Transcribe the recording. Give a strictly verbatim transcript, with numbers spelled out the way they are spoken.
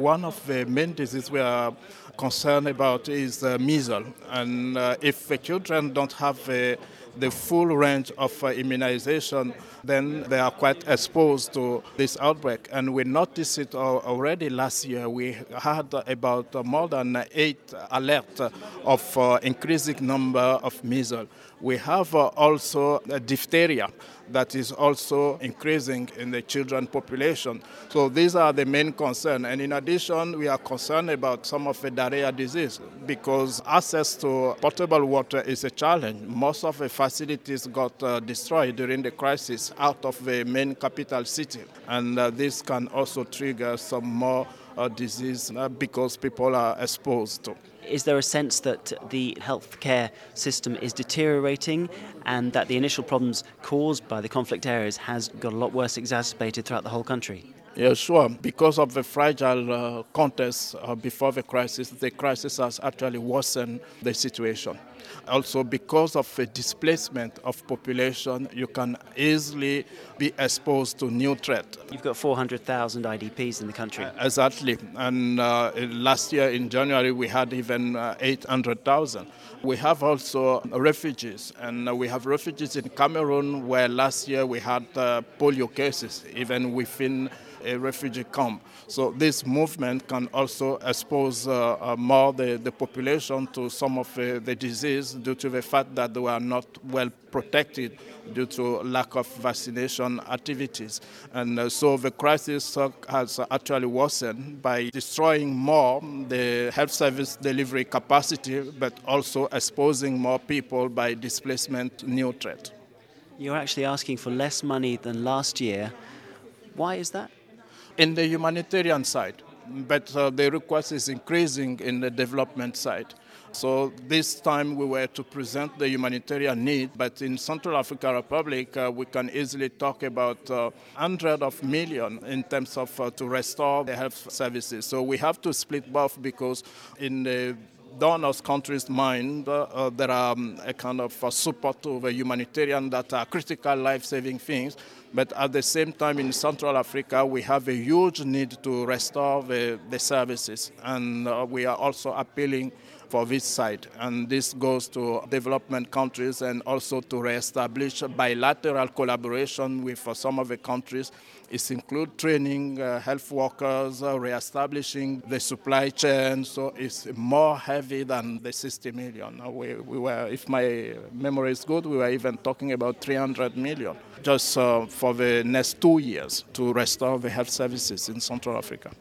one of the main diseases we are concerned about is uh, measles. And uh, if the children don't have uh, the full range of uh, immunization, then they are quite exposed to this outbreak. And we noticed it al- already last year. We had about uh, more than eight alerts of uh, increasing number of measles. We have uh, also uh, diphtheria that is also increasing in the children population. So these are the main concerns. And in addition, we are concerned about some of the diarrhea disease because access to potable water is a challenge. Most of the facilities got uh, destroyed during the crisis out of the main capital city. And uh, this can also trigger some more uh, disease uh, because people are exposed to. Is there a sense that the healthcare system is deteriorating and that the initial problems caused by the conflict areas has got a lot worse exacerbated throughout the whole country? Yeah, sure. Because of the fragile uh, context uh, before the crisis, the crisis has actually worsened the situation. Also, because of the displacement of population, you can easily be exposed to new threats. You've got four hundred thousand I D Ps in the country. Uh, exactly. And uh, last year in January, we had even uh, eight hundred thousand. We have also refugees, and uh, we have refugees in Cameroon, where last year we had uh, polio cases, even within a refugee camp. So this movement can also expose uh, uh, more the, the population to some of uh, the disease due to the fact that they were not well protected due to lack of vaccination activities. And uh, so the crisis uh, has actually worsened by destroying more the health service delivery capacity, but also exposing more people by displacement new threat. You're actually asking for less money than last year. Why is that? In the humanitarian side, but uh, the request is increasing in the development side. So this time we were to present the humanitarian need, but in Central African Republic uh, we can easily talk about uh, hundreds of millions in terms of uh, to restore the health services. So we have to split both because in the donors' countries' mind, uh, uh, there are um, a kind of uh, support to the humanitarian that are critical life-saving things. But at the same time, in Central Africa, we have a huge need to restore the, the services. And uh, we are also appealing for this side. And this goes to development countries and also to reestablish bilateral collaboration with uh, some of the countries. It includes training uh, health workers, uh, reestablishing the supply chain. So it's more heavy than the sixty million. Uh, we, we were, if my memory is good, we were even talking about three hundred million just uh, for the next two years to restore the health services in Central Africa.